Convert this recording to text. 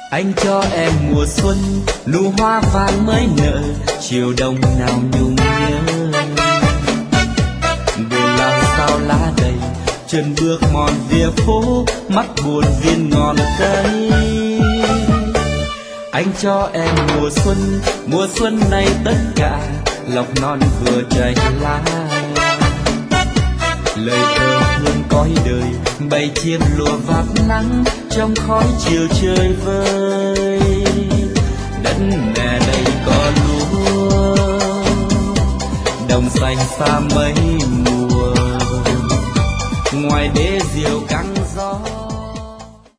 Anh cho em mùa xuân, nụ hoa vàng mới nở, chiều đông nào nhung nhớ. Về làm sao lá đầy, chân bước mòn vỉa phố, mắt buồn viên ngọn cây. Anh cho em mùa xuân này tất cả, lọc non vừa chảy lá. Lời thơ hương cõi đời, bầy chim lùa vạt nắng, trong khói chiều trời vơi. Đất mẹ đây có lúa, đồng xanh xa mấy mùa, ngoài đê diều căng gió.